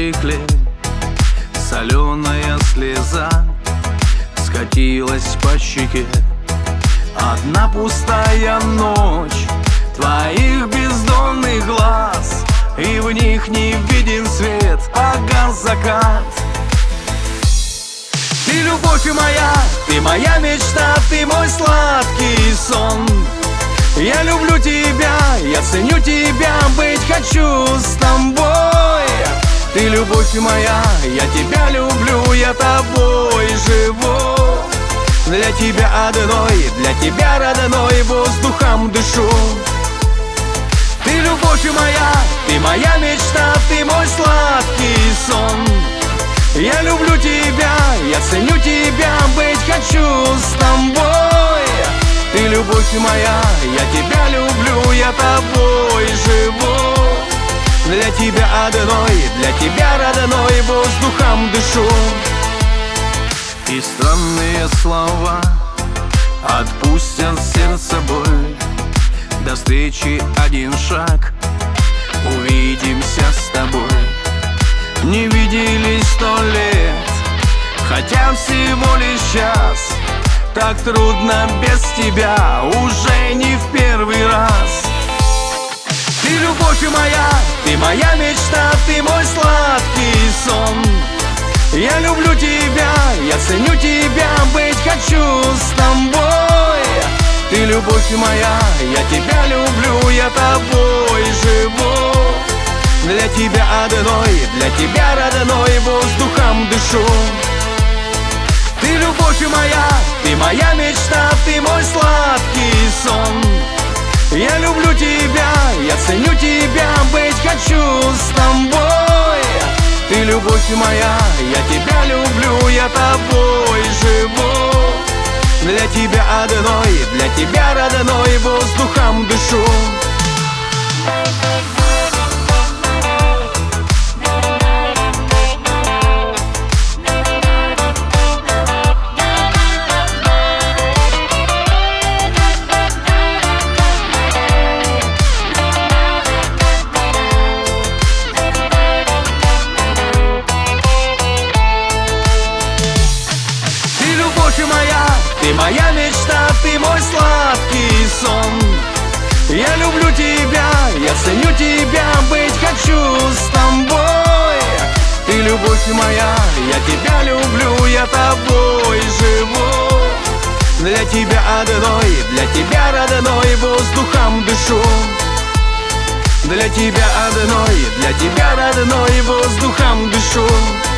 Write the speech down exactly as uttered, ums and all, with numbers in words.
стекле соленая слеза скатилась по щеке. Одна пустая ночь твоих бездонных глаз, и в них не виден свет, погас закат. Ты любовь моя, ты моя мечта, ты мой сладкий сон. Я люблю тебя, я ценю тебя, быть хочу с тобой. Ты любовь моя, я тебя люблю, я тобой живу. Для тебя одной, для тебя родной, воздухом дышу. Ты любовь моя, ты моя мечта, ты мой сладкий сон. Я люблю тебя, я ценю тебя, быть хочу с тобой. Ты любовь моя, я тебя люблю, я тобой живу. Для тебя одной, для тебя родной, воздухом дышу. И странные слова отпустят сердце боль. До встречи один шаг, увидимся с тобой. Не виделись сто лет, хотя всего лишь час. Так трудно без тебя, уже не в первый раз. Ты любовь моя, ты моя мечта, ты мой сладкий сон. Я люблю тебя, я ценю тебя, быть хочу с тобой. Ты любовь моя, я тебя люблю, я тобой живу. Для тебя одной, для тебя родной, воздухом дышу. Ты любовь моя, ты моя мечта, ты мой сладкий сон. Я люблю тебя, я ценю тебя, быть хочу с тобой. Ты любовь моя, я тебя люблю, я тобой живу. Для тебя одной, для тебя родной, воздухом дышу. Ты моя мечта, ты мой сладкий сон. Я люблю тебя, я ценю тебя, быть хочу с тобой. Ты любовь моя, я тебя люблю, я тобой живу. Для тебя одной, для тебя родной, воздухом дышу. Для тебя одной, для тебя родной, воздухом дышу.